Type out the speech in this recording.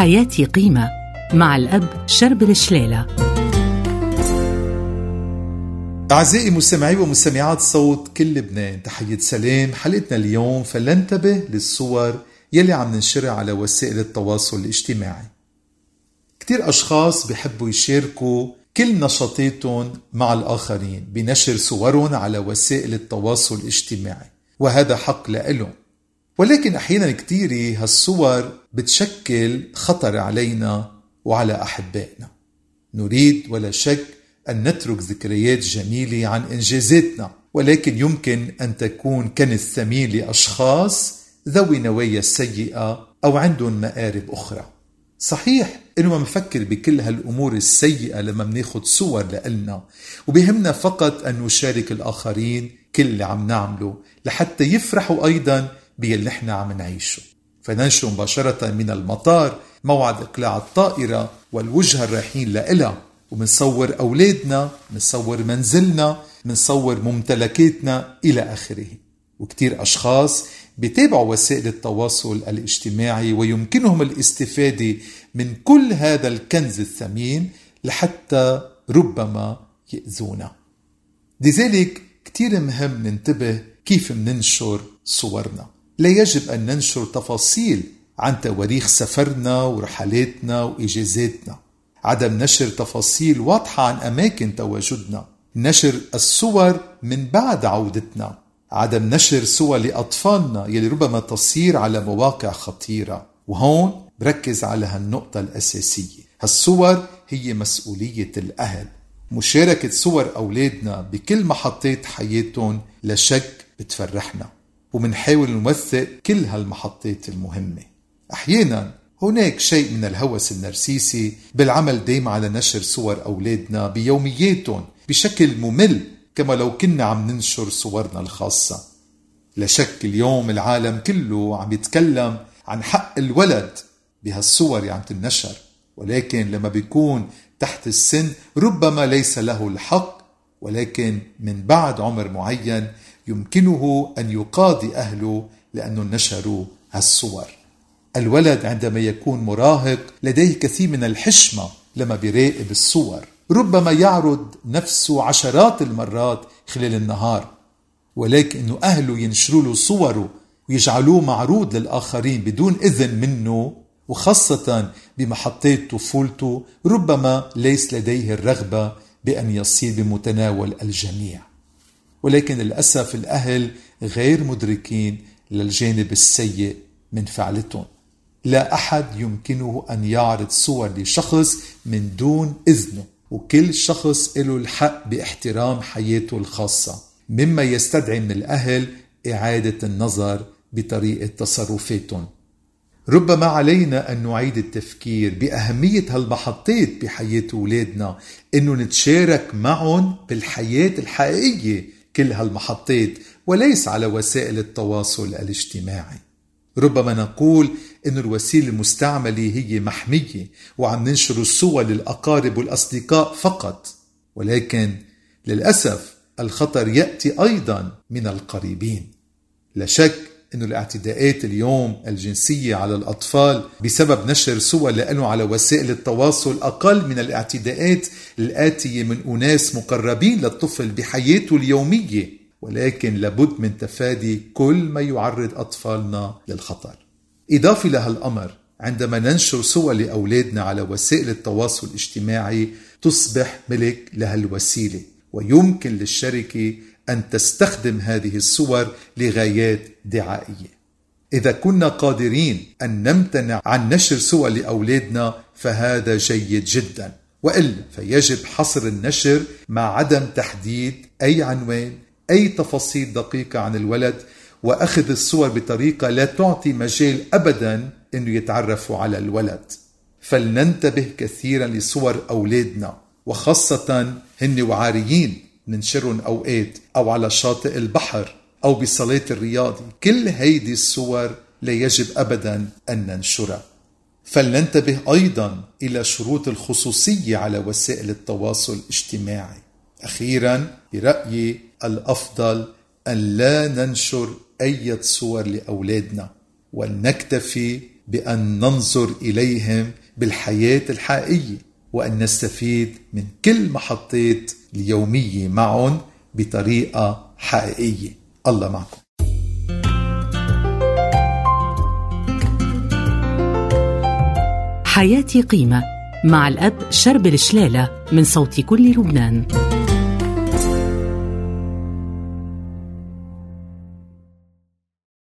حياتي قيمة مع الأب شربل شليلة. أعزائي مستمعي ومستمعات صوت كل لبنان، تحية سلام. حلقتنا اليوم فلننتبه للصور يلي عم ننشرها على وسائل التواصل الاجتماعي. كتير أشخاص بيحبوا يشاركوا كل نشاطاتهم مع الآخرين بنشر صورهم على وسائل التواصل الاجتماعي، وهذا حق لهم. ولكن أحيانا كتير هالصور بتشكل خطر علينا وعلى أحبائنا. نريد ولا شك أن نترك ذكريات جميلة عن إنجازاتنا، ولكن يمكن أن تكون كنز ثمين لأشخاص ذوي نوايا سيئة أو عندهم مآرب أخرى. صحيح إنه ما نفكر بكل هالأمور السيئة لما مناخد صور لإلنا، وبيهمنا فقط أن نشارك الآخرين كل اللي عم نعمله لحتى يفرحوا أيضا باللي احنا عم نعيشه. فننشر مباشرة من المطار موعد إقلاع الطائرة والوجهة الرايحين لإلها، ومنصور أولادنا، منصور منزلنا، منصور ممتلكاتنا إلى آخره. وكتير أشخاص بيتابعوا وسائل التواصل الاجتماعي ويمكنهم الاستفادة من كل هذا الكنز الثمين لحتى ربما يأذونا. لذلك كتير مهم ننتبه كيف مننشر صورنا. لا يجب أن ننشر تفاصيل عن تواريخ سفرنا ورحلاتنا وإجازاتنا، عدم نشر تفاصيل واضحة عن أماكن تواجدنا، نشر الصور من بعد عودتنا، عدم نشر صور لأطفالنا يلي ربما تصير على مواقع خطيرة. وهون بركز على هالنقطة الأساسية، هالصور هي مسؤولية الأهل. مشاركة صور أولادنا بكل محطات حياتهم لشك بتفرحنا، ومنحاول نوثق كل هالمحطات المهمة. أحيانا هناك شيء من الهوس النرسيسي بالعمل دايما على نشر صور أولادنا بيومياتهم بشكل ممل، كما لو كنا عم ننشر صورنا الخاصة. لا شك اليوم العالم كله عم يتكلم عن حق الولد بهالصور اللي عم تنشر، ولكن لما بيكون تحت السن ربما ليس له الحق، ولكن من بعد عمر معين يمكنه أن يقاضي أهله لأنه نشروا هالصور. الولد عندما يكون مراهق لديه كثير من الحشمة لما بيراقب الصور، ربما يعرض نفسه عشرات المرات خلال النهار، ولكن أنه أهله ينشروا له صوره ويجعلوه معروض للآخرين بدون إذن منه، وخاصة بمحطات طفولته، ربما ليس لديه الرغبة بأن يصير بمتناول الجميع. ولكن للأسف الأهل غير مدركين للجانب السيء من فعلتهم. لا أحد يمكنه أن يعرض صور لشخص من دون إذنه، وكل شخص له الحق باحترام حياته الخاصة، مما يستدعي من الأهل إعادة النظر بطريقة تصرفاتهم. ربما علينا أن نعيد التفكير بأهمية هالمحطات بحياة أولادنا، أنه نتشارك معهم بالحياة الحقيقية كل هالمحطات، وليس على وسائل التواصل الاجتماعي. ربما نقول أن الوسيلة المستعملة هي محمية وعم ننشر الصور للأقارب والأصدقاء فقط، ولكن للأسف الخطر يأتي أيضا من القريبين. لا شك أن الاعتداءات اليوم الجنسية على الأطفال بسبب نشر صور لأنه على وسائل التواصل أقل من الاعتداءات الآتية من أناس مقربين للطفل بحياته اليومية، ولكن لابد من تفادي كل ما يعرض أطفالنا للخطر. إضافة لهالأمر، عندما ننشر صور لأولادنا على وسائل التواصل الاجتماعي تصبح ملك لهالوسيلة، ويمكن للشركة أن تستخدم هذه الصور لغايات دعائية. إذا كنا قادرين أن نمتنع عن نشر صور لأولادنا فهذا جيد جدا، وإلا فيجب حصر النشر مع عدم تحديد أي عنوان، أي تفاصيل دقيقة عن الولد، وأخذ الصور بطريقة لا تعطي مجال أبدا أنه يتعرفوا على الولد. فلننتبه كثيرا لصور أولادنا، وخاصة هن وعاريين ننشرهم أوقات أو على شاطئ البحر أو بالصلاة الرياضي. كل هيدي الصور لا يجب أبدا أن ننشرها. فلننتبه أيضا إلى شروط الخصوصية على وسائل التواصل الاجتماعي. أخيرا برأيي الأفضل أن لا ننشر أي صور لأولادنا، ولنكتفي بأن ننظر إليهم بالحياة الحقيقية، وأن نستفيد من كل محطات اليومية معهم بطريقة حقيقية. الله معكم. حياتي قيمة مع الأب شربل شلالة من صوت كل لبنان.